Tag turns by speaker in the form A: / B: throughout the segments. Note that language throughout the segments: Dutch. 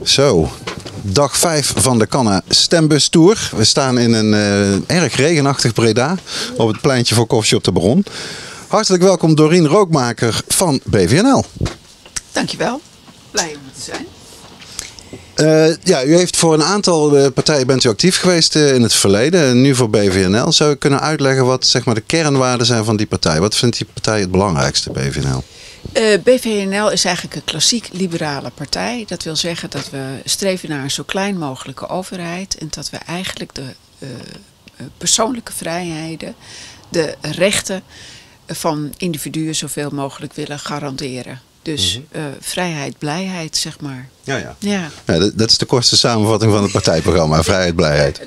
A: Zo, dag 5 van de Canna Stembus Tour. We staan in een erg regenachtig Breda op het pleintje voor Coffeeshop de Baron. Hartelijk welkom Dorien Rookmaker van BVNL.
B: Dankjewel, blij om er te zijn.
A: U heeft voor een aantal partijen bent u actief geweest in het verleden. Nu voor BVNL. Zou u kunnen uitleggen wat zeg maar, de kernwaarden zijn van die partij? Wat vindt die partij het belangrijkste, BVNL?
B: BVNL is eigenlijk een klassiek liberale partij. Dat wil zeggen dat we streven naar een zo klein mogelijke overheid. En dat we eigenlijk de persoonlijke vrijheden, de rechten van individuen zoveel mogelijk willen garanderen. Dus vrijheid, blijheid, zeg maar.
A: Ja, dat is de kortste samenvatting van het partijprogramma. Vrijheid, blijheid.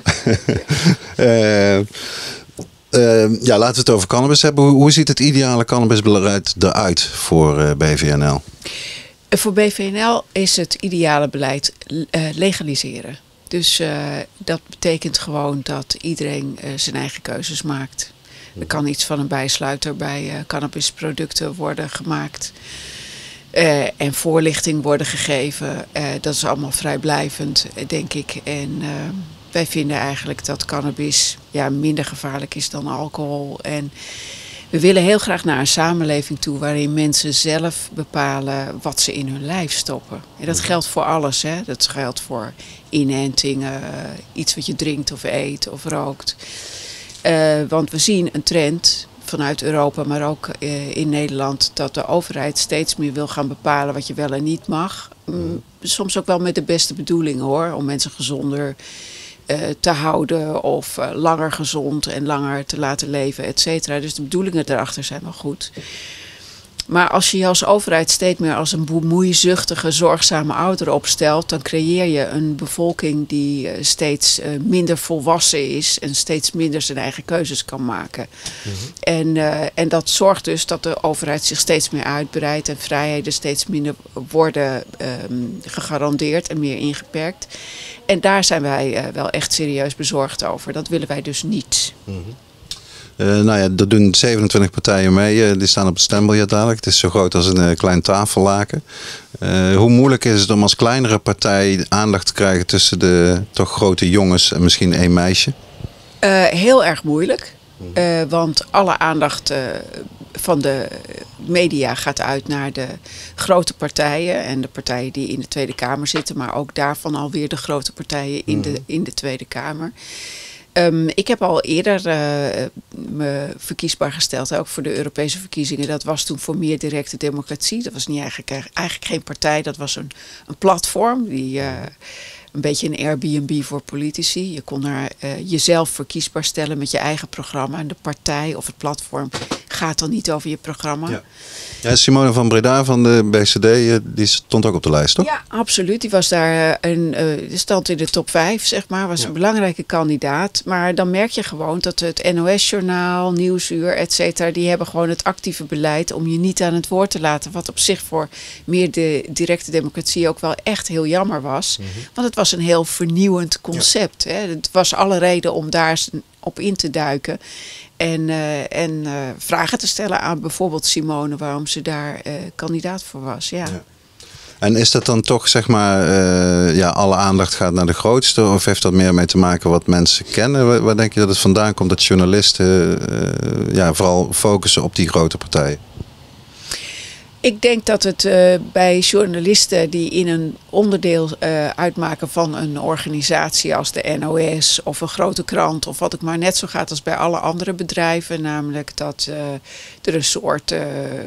A: Laten we het over cannabis hebben. Hoe ziet het ideale cannabisbeleid eruit voor BVNL?
B: Voor BVNL is het ideale beleid legaliseren. Dus dat betekent gewoon dat iedereen zijn eigen keuzes maakt. Er kan iets van een bijsluiter bij cannabisproducten worden gemaakt. En voorlichting worden gegeven. Dat is allemaal vrijblijvend, denk ik. En wij vinden eigenlijk dat cannabis minder gevaarlijk is dan alcohol. En we willen heel graag naar een samenleving toe waarin mensen zelf bepalen wat ze in hun lijf stoppen. En dat geldt voor alles. Hè? Dat geldt voor inentingen, iets wat je drinkt of eet of rookt. Want we zien een trend vanuit Europa, maar ook in Nederland, dat de overheid steeds meer wil gaan bepalen wat je wel en niet mag. Soms ook wel met de beste bedoelingen hoor, om mensen gezonder te houden of langer gezond en langer te laten leven, et cetera. Dus de bedoelingen daarachter zijn wel goed. Maar als je je als overheid steeds meer als een bemoeizuchtige, zorgzame ouder opstelt, dan creëer je een bevolking die steeds minder volwassen is en steeds minder zijn eigen keuzes kan maken. En dat zorgt dus dat de overheid zich steeds meer uitbreidt en vrijheden steeds minder worden gegarandeerd en meer ingeperkt. En daar zijn wij wel echt serieus bezorgd over. Dat willen wij dus niet.
A: Er doen 27 partijen mee. Die staan op het stembiljet dadelijk. Het is zo groot als een klein tafellaken. Hoe moeilijk is het om als kleinere partij aandacht te krijgen tussen de toch grote jongens en misschien één meisje?
B: Heel erg moeilijk. Want alle aandacht van de media gaat uit naar de grote partijen. En de partijen die in de Tweede Kamer zitten. Maar ook daarvan alweer de grote partijen in de Tweede Kamer. Ik heb al eerder me verkiesbaar gesteld, ook voor de Europese verkiezingen. Dat was toen voor meer directe democratie. Dat was niet eigenlijk geen partij, dat was een platform. Die een beetje een Airbnb voor politici. Je kon daar jezelf verkiesbaar stellen met je eigen programma. En de partij of het platform gaat dan niet over je programma.
A: Ja, Simone van Breda van de BCD, die stond ook op de lijst, toch?
B: Ja, absoluut. Die was daar stond in de top 5, zeg maar. Was een belangrijke kandidaat. Maar dan merk je gewoon dat het NOS-journaal, Nieuwsuur, et cetera, die hebben gewoon het actieve beleid om je niet aan het woord te laten. Wat op zich voor meer de directe democratie ook wel echt heel jammer was. Want het was een heel vernieuwend concept. Hè? Het was alle reden om daar op in te duiken. En vragen te stellen aan bijvoorbeeld Simone waarom ze daar kandidaat voor was. Ja.
A: En is dat dan toch, zeg maar, alle aandacht gaat naar de grootste? Of heeft dat meer mee te maken wat mensen kennen? Waar denk je dat het vandaan komt dat journalisten vooral focussen op die grote partijen?
B: Ik denk dat het bij journalisten die in een onderdeel uitmaken van een organisatie als de NOS of een grote krant of wat het maar net zo gaat als bij alle andere bedrijven. Namelijk dat er een soort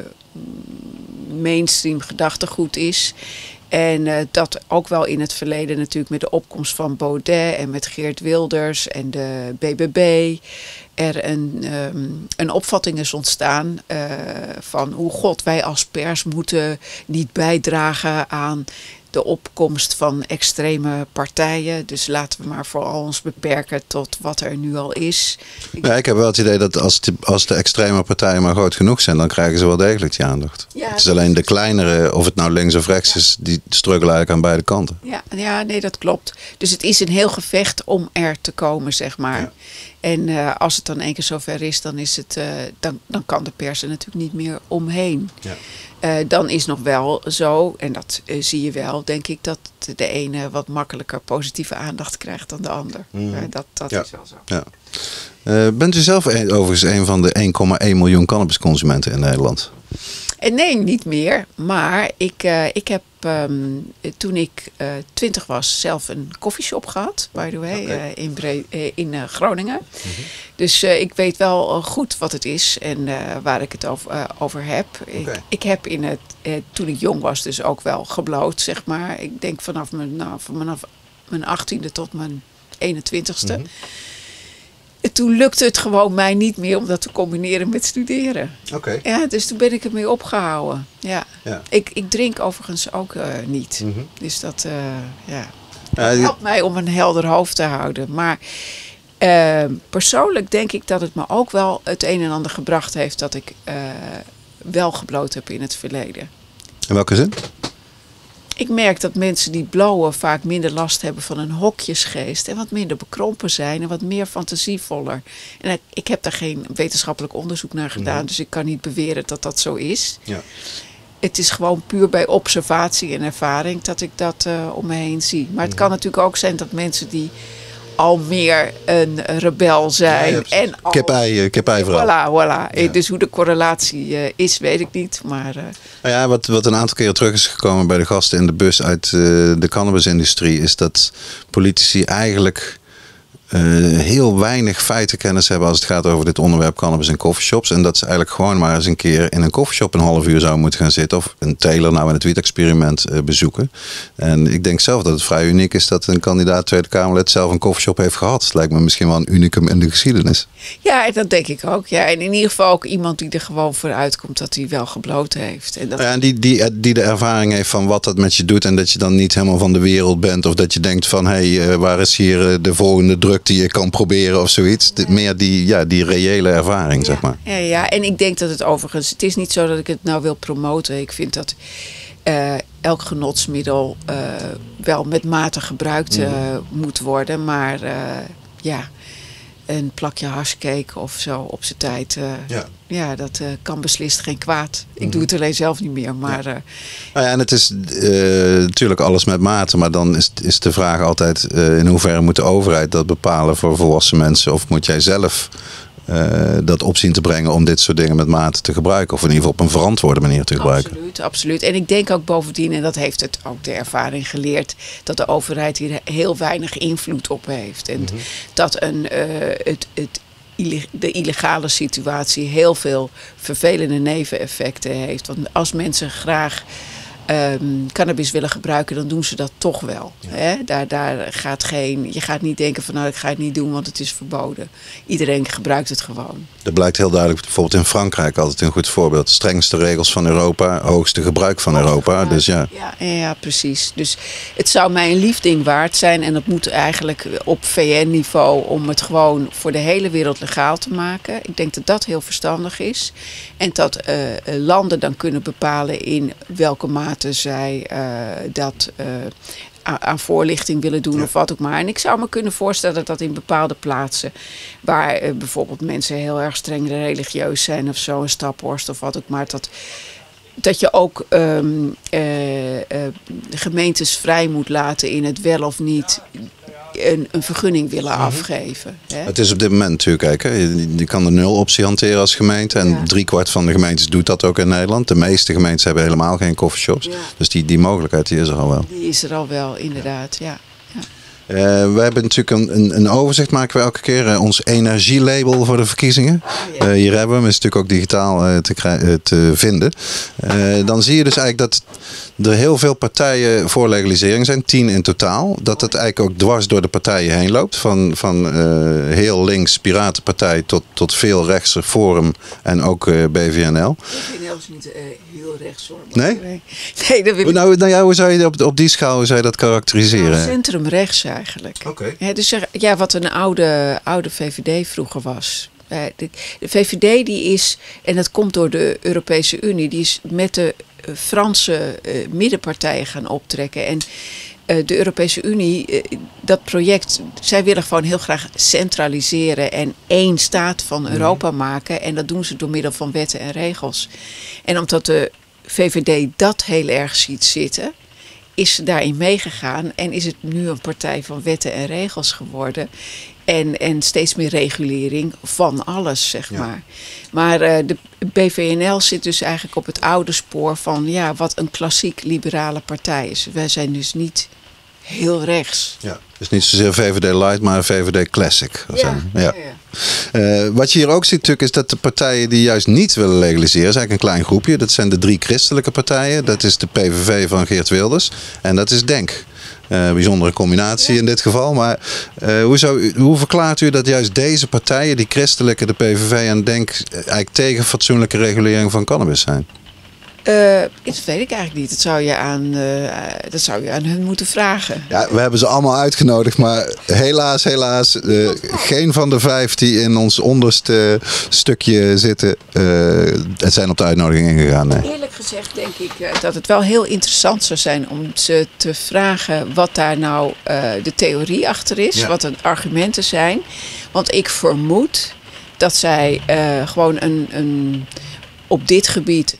B: mainstream gedachtegoed is. En dat ook wel in het verleden natuurlijk met de opkomst van Baudet en met Geert Wilders en de BBB er een opvatting is ontstaan van wij als pers moeten niet bijdragen aan de opkomst van extreme partijen. Dus laten we maar vooral ons beperken tot wat er nu al is.
A: Ik heb wel het idee dat als de extreme partijen maar groot genoeg zijn, dan krijgen ze wel degelijk die aandacht. Ja, het is alleen de kleinere, of het nou links of rechts is, die struggelen eigenlijk aan beide kanten.
B: Ja, nee, dat klopt. Dus het is een heel gevecht om er te komen, zeg maar. Ja. En als het dan 1 keer zover is, dan is het, dan kan de pers er natuurlijk niet meer omheen. Ja. Dan is nog wel zo, en dat zie je wel, denk ik, dat de ene wat makkelijker positieve aandacht krijgt dan de ander. Dat is wel zo. Ja.
A: Bent u zelf overigens een van de 1,1 miljoen cannabisconsumenten in Nederland?
B: Nee, niet meer. Maar ik heb toen ik 20 was zelf een koffieshop gehad, by the way, in Groningen. Mm-hmm. Dus ik weet wel goed wat het is en waar ik het over heb. Okay. Ik heb toen ik jong was dus ook wel gebloot, zeg maar. Ik denk vanaf mijn 18e tot mijn 21ste. Mm-hmm. Toen lukte het gewoon mij niet meer om dat te combineren met studeren.
A: Okay.
B: Ja, dus toen ben ik ermee opgehouden. Ja. Ik drink overigens ook niet. Mm-hmm. Dus dat helpt mij om een helder hoofd te houden. Maar persoonlijk denk ik dat het me ook wel het een en ander gebracht heeft dat ik wel gebloot heb in het verleden.
A: In welke zin?
B: Ik merk dat mensen die blowen vaak minder last hebben van een hokjesgeest. En wat minder bekrompen zijn en wat meer fantasievoller. En ik heb daar geen wetenschappelijk onderzoek naar gedaan. Dus ik kan niet beweren dat dat zo is. Ja. Het is gewoon puur bij observatie en ervaring dat ik dat om me heen zie. Maar het kan natuurlijk ook zijn dat mensen die al meer een rebel zijn.
A: Kip-ei vooral.
B: Voilà. Ja. Dus hoe de correlatie is, weet ik niet. Maar,
A: wat een aantal keren terug is gekomen bij de gasten in de bus uit de cannabisindustrie, is dat politici eigenlijk heel weinig feitenkennis hebben als het gaat over dit onderwerp cannabis in coffeeshops. En dat ze eigenlijk gewoon maar eens een keer in een coffeeshop een half uur zouden moeten gaan zitten. Of een teler nou in het wiet-experiment bezoeken. En ik denk zelf dat het vrij uniek is dat een kandidaat Tweede Kamerlid zelf een coffeeshop heeft gehad. Het lijkt me misschien wel een unicum in de geschiedenis.
B: Ja, dat denk ik ook. Ja, en in ieder geval ook iemand die er gewoon voor uitkomt dat hij wel gebloot heeft. En,
A: en die de ervaring heeft van wat dat met je doet. En dat je dan niet helemaal van de wereld bent. Of dat je denkt van waar is hier de volgende druk die je kan proberen of zoiets. Meer die reële ervaring, zeg maar.
B: Ja, en ik denk dat het overigens, het is niet zo dat ik het nou wil promoten. Ik vind dat elk genotsmiddel wel met mate gebruikt moet worden. Maar een plakje hashcake of zo op zijn tijd. Dat kan beslist geen kwaad. Ik doe het alleen zelf niet meer. Maar,
A: en het is natuurlijk alles met mate. Maar dan is de vraag altijd in hoeverre moet de overheid dat bepalen voor volwassen mensen? Of moet jij zelf dat op zien te brengen om dit soort dingen met mate te gebruiken? Of in ieder geval op een verantwoorde manier te gebruiken?
B: Absoluut. En ik denk ook bovendien, en dat heeft het ook de ervaring geleerd, dat de overheid hier heel weinig invloed op heeft. En dat de illegale situatie heel veel vervelende neveneffecten heeft. Want als mensen graag cannabis willen gebruiken, dan doen ze dat toch wel. Ja. Hè? Je gaat niet denken van ik ga het niet doen, want het is verboden. Iedereen gebruikt het gewoon.
A: Dat blijkt heel duidelijk, bijvoorbeeld in Frankrijk altijd een goed voorbeeld. De strengste regels van Europa, hoogste gebruik van Europa. Dus
B: ja, precies. Dus het zou mij een lief ding waard zijn en dat moet eigenlijk op VN-niveau om het gewoon voor de hele wereld legaal te maken. Ik denk dat dat heel verstandig is. En dat landen dan kunnen bepalen in welke mate zij dat aan voorlichting willen doen of wat ook maar. En ik zou me kunnen voorstellen dat in bepaalde plaatsen waar bijvoorbeeld mensen heel erg streng religieus zijn of zo, een Staphorst of wat ook maar, dat je ook gemeentes vrij moet laten in het wel of niet een vergunning willen afgeven. Hè? Het
A: is op dit moment natuurlijk, je kan de 0 optie hanteren als gemeente. En 3/4 van de gemeentes doet dat ook in Nederland. De meeste gemeentes hebben helemaal geen coffeeshops. Ja. Dus die mogelijkheid die is er al wel.
B: Die is er al wel, inderdaad, ja.
A: We hebben natuurlijk een overzicht, maken we elke keer. Ons energielabel voor de verkiezingen. Hier hebben we hem, is natuurlijk ook digitaal te vinden. Dan zie je dus eigenlijk dat er heel veel partijen voor legalisering zijn. 10 in totaal. Dat het eigenlijk ook dwars door de partijen heen loopt. Van heel links Piratenpartij tot veel rechtser Forum en ook BVNL.
B: BVNL is niet heel rechts hoor.
A: Nee?
B: Nee, dat wil ik...
A: hoe zou je op die schaal dat karakteriseren?
B: Centrumrechts eigenlijk.
A: Okay.
B: Ja, dus wat een oude VVD vroeger was. De VVD die is, en dat komt door de Europese Unie, die is met de Franse middenpartijen gaan optrekken. En de Europese Unie, dat project, zij willen gewoon heel graag centraliseren en één staat van Europa maken. En dat doen ze door middel van wetten en regels. En omdat de VVD dat heel erg ziet zitten, is ze daarin meegegaan en is het nu een partij van wetten en regels geworden. En steeds meer regulering van alles, zeg maar. Maar de BVNL zit dus eigenlijk op het oude spoor van wat een klassiek liberale partij is. Wij zijn dus niet heel rechts.
A: Ja, dus niet zozeer VVD Light, maar VVD Classic. Wat je hier ook ziet natuurlijk is dat de partijen die juist niet willen legaliseren, is eigenlijk een klein groepje. Dat zijn de 3 christelijke partijen. Dat is de PVV van Geert Wilders en dat is DENK. Bijzondere combinatie in dit geval. Maar hoe verklaart u dat juist deze partijen, die christelijke, de PVV en DENK, eigenlijk tegen fatsoenlijke regulering van cannabis zijn?
B: Dat weet ik eigenlijk niet. Dat zou je aan hun moeten vragen.
A: Ja, we hebben ze allemaal uitgenodigd, maar helaas, geen van de 5 die in ons onderste stukje zitten, zijn op de uitnodiging ingegaan. Nee.
B: Eerlijk gezegd denk ik dat het wel heel interessant zou zijn om ze te vragen wat daar nou de theorie achter is, wat de argumenten zijn. Want ik vermoed dat zij gewoon een op dit gebied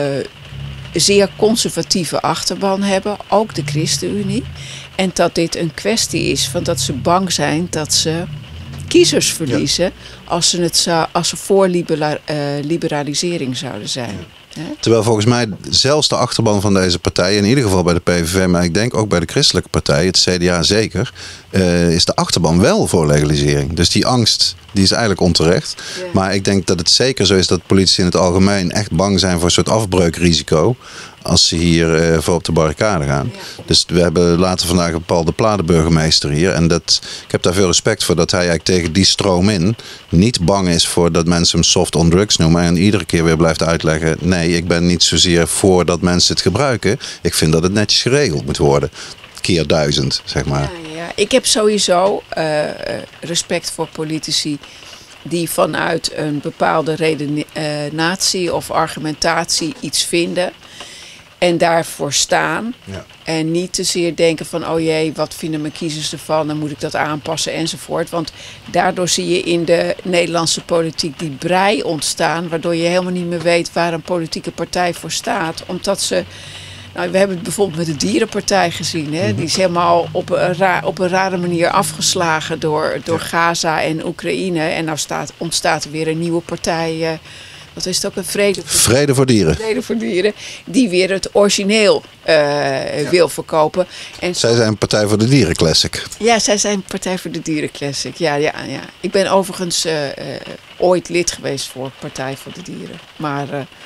B: zeer conservatieve achterban hebben, ook de ChristenUnie. En dat dit een kwestie is van dat ze bang zijn dat ze kiezers verliezen als ze voor liberalisering zouden zijn.
A: Terwijl volgens mij zelfs de achterban van deze partij, in ieder geval bij de PVV, maar ik denk ook bij de christelijke partij, het CDA zeker, is de achterban wel voor legalisering. Dus die angst, die is eigenlijk onterecht. Ja. Maar ik denk dat het zeker zo is dat politici in het algemeen echt bang zijn voor een soort afbreukrisico als ze hier voor op de barricade gaan. Ja. Dus we hebben later vandaag een Paul de Pla, de burgemeester hier. En ik heb daar veel respect voor dat hij eigenlijk tegen die stroom in niet bang is voor dat mensen hem soft on drugs noemen. En iedere keer weer blijft uitleggen, nee, ik ben niet zozeer voor dat mensen het gebruiken. Ik vind dat het netjes geregeld moet worden. Keer 1000, zeg maar.
B: Ja. Ik heb sowieso respect voor politici die vanuit een bepaalde redenatie of argumentatie iets vinden en daarvoor staan. Ja. En niet te zeer denken van, oh jee, wat vinden mijn kiezers ervan, dan moet ik dat aanpassen enzovoort. Want daardoor zie je in de Nederlandse politiek die brei ontstaan, waardoor je helemaal niet meer weet waar een politieke partij voor staat. Omdat ze, nou, we hebben het bijvoorbeeld met de Dierenpartij gezien. Hè? Die is helemaal op een rare manier afgeslagen door Gaza en Oekraïne. En nou ontstaat er weer een nieuwe partij. Wat is het ook? Vrede voor Dieren. Vrede voor Dieren. Die weer het origineel wil verkopen. En
A: zij zijn Partij voor de Dieren Classic.
B: Ja, zij zijn Partij voor de Dieren Classic. Ja. Ik ben overigens ooit lid geweest voor Partij voor de Dieren. Maar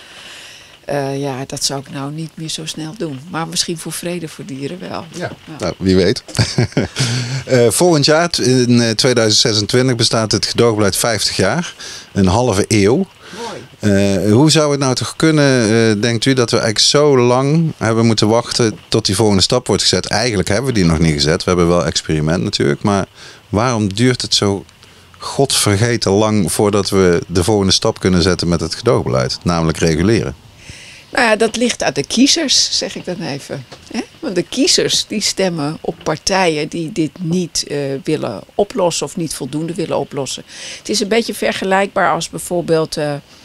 B: dat zou ik nou niet meer zo snel doen. Maar misschien voor Vrede voor Dieren wel. Ja.
A: Nou, wie weet. Volgend jaar, in 2026, bestaat het gedoogbeleid 50 jaar. Een halve eeuw. Mooi. Hoe zou het nou toch kunnen, denkt u, dat we eigenlijk zo lang hebben moeten wachten tot die volgende stap wordt gezet? Eigenlijk hebben we die nog niet gezet. We hebben wel experiment natuurlijk. Maar waarom duurt het zo godvergeten lang voordat we de volgende stap kunnen zetten met het gedoogbeleid? Namelijk reguleren.
B: Nou ja, dat ligt aan de kiezers, zeg ik dan even. Want de kiezers die stemmen op partijen die dit niet willen oplossen of niet voldoende willen oplossen. Het is een beetje vergelijkbaar als bijvoorbeeld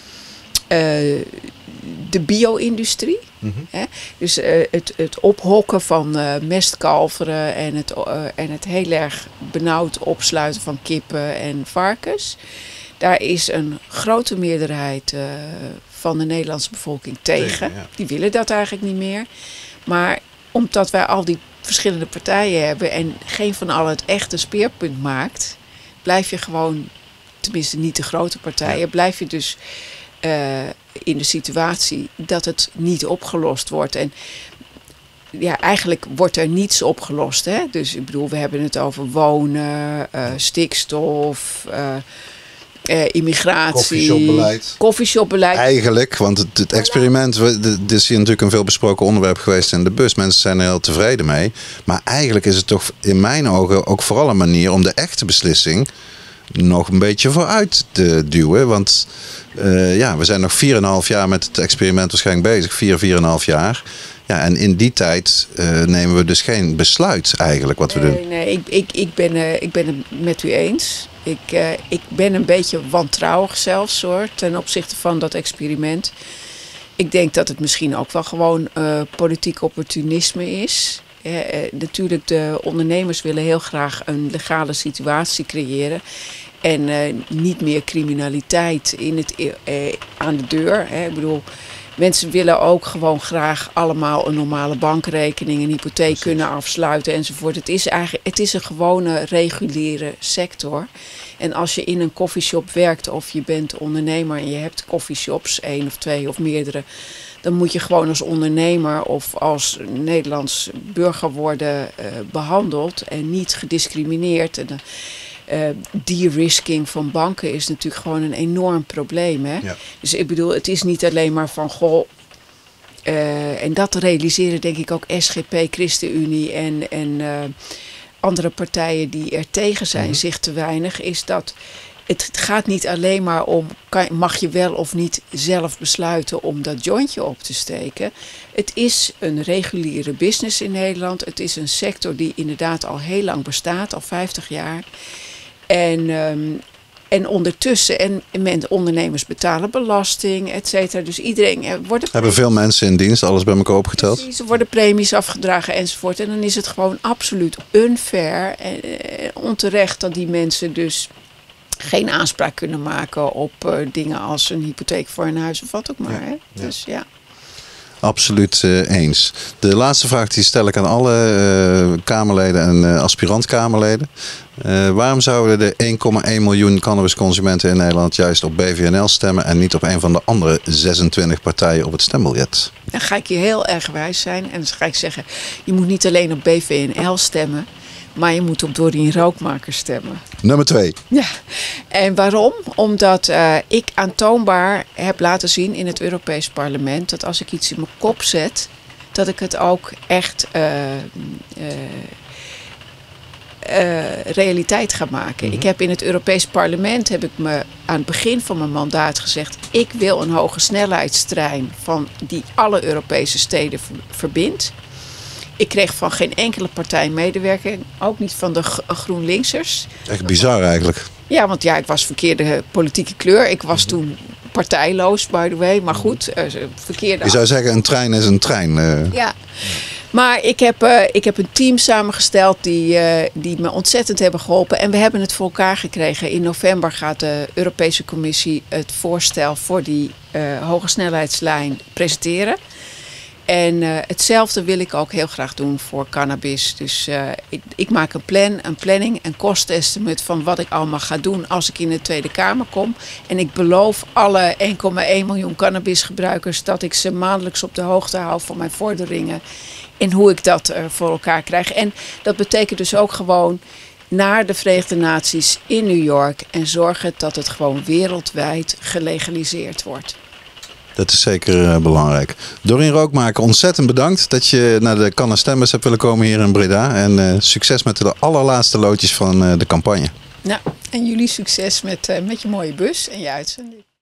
B: de bio-industrie. Mm-hmm. Dus het ophokken van mestkalveren en het heel erg benauwd opsluiten van kippen en varkens. Daar is een grote meerderheid van de Nederlandse bevolking tegen. Ja. Die willen dat eigenlijk niet meer. Maar omdat wij al die verschillende partijen hebben en geen van allen het echte speerpunt maakt, blijf je gewoon, tenminste niet de grote partijen, blijf je dus in de situatie dat het niet opgelost wordt. En ja, eigenlijk wordt er niets opgelost. Hè? Dus ik bedoel, we hebben het over wonen, stikstof, immigratie, koffieshopbeleid.
A: Eigenlijk, want het experiment, het is hier natuurlijk een veel besproken onderwerp geweest in de bus. Mensen zijn er heel tevreden mee. Maar eigenlijk is het toch in mijn ogen ook vooral een manier om de echte beslissing nog een beetje vooruit te duwen. Want we zijn nog 4,5 jaar met het experiment waarschijnlijk bezig. 4,5 jaar. Ja, en in die tijd nemen we dus geen besluit eigenlijk wat we doen.
B: Nee, ik ben het met u eens. Ik ben een beetje wantrouwig zelfs hoor, ten opzichte van dat experiment. Ik denk dat het misschien ook wel gewoon politiek opportunisme is. Natuurlijk, de ondernemers willen heel graag een legale situatie creëren. En niet meer criminaliteit aan de deur. Ik bedoel, mensen willen ook gewoon graag allemaal een normale bankrekening, een hypotheek kunnen afsluiten enzovoort. Het is een gewone reguliere sector. En als je in een coffeeshop werkt of je bent ondernemer en je hebt coffeeshops, 1 of 2 of meerdere, dan moet je gewoon als ondernemer of als Nederlands burger worden behandeld en niet gediscrimineerd. En de-risking van banken is natuurlijk gewoon een enorm probleem. Hè? Ja. Dus ik bedoel, het is niet alleen maar van goh. En dat realiseren denk ik ook SGP, ChristenUnie en andere partijen die er tegen zijn, zich te weinig, is dat het gaat niet alleen maar om, mag je wel of niet zelf besluiten om dat jointje op te steken. Het is een reguliere business in Nederland. Het is een sector die inderdaad al heel lang bestaat, al 50 jaar. En ondertussen, ondernemers betalen belasting, et cetera. Dus iedereen
A: hebben veel mensen in dienst, alles bij elkaar opgeteld.
B: Precies, er worden premies afgedragen enzovoort. En dan is het gewoon absoluut unfair en onterecht dat die mensen dus geen aanspraak kunnen maken op dingen als een hypotheek voor een huis of wat ook maar. Ja, hè? Ja. Dus ja.
A: Absoluut eens. De laatste vraag die stel ik aan alle Kamerleden en aspirant-Kamerleden. Waarom zouden de 1,1 miljoen cannabisconsumenten in Nederland juist op BVNL stemmen en niet op een van de andere 26 partijen op het stembiljet?
B: Dan ga ik je heel erg wijs zijn en dan ga ik zeggen, je moet niet alleen op BVNL stemmen, maar je moet op Dorien Rookmaker stemmen.
A: Nummer 2.
B: Ja, en waarom? Omdat ik aantoonbaar heb laten zien in het Europees Parlement dat als ik iets in mijn kop zet, dat ik het ook echt realiteit ga maken. Ik heb in het Europees Parlement, heb ik me aan het begin van mijn mandaat gezegd, ik wil een hoge snelheidstrein die alle Europese steden verbindt. Ik kreeg van geen enkele partij medewerking, ook niet van de GroenLinksers.
A: Echt bizar eigenlijk.
B: Ja, want ik was verkeerde politieke kleur. Ik was toen partijloos, by the way. Maar goed, verkeerde...
A: Je zou zeggen, een trein is een trein.
B: Ja, maar ik heb een team samengesteld die me ontzettend hebben geholpen. En we hebben het voor elkaar gekregen. In november gaat de Europese Commissie het voorstel voor die hoge snelheidslijn presenteren. En hetzelfde wil ik ook heel graag doen voor cannabis. Dus ik maak een planning, een kostestimate van wat ik allemaal ga doen als ik in de Tweede Kamer kom. En ik beloof alle 1,1 miljoen cannabisgebruikers dat ik ze maandelijks op de hoogte hou van mijn vorderingen. En hoe ik dat voor elkaar krijg. En dat betekent dus ook gewoon naar de Verenigde Naties in New York. En zorgen dat het gewoon wereldwijd gelegaliseerd wordt.
A: Dat is zeker belangrijk. Dorien Rookmaker, ontzettend bedankt dat je naar de Canna Stembus hebt willen komen hier in Breda. En succes met de allerlaatste loodjes van de campagne.
B: Nou, en jullie succes met je mooie bus en je uitzending.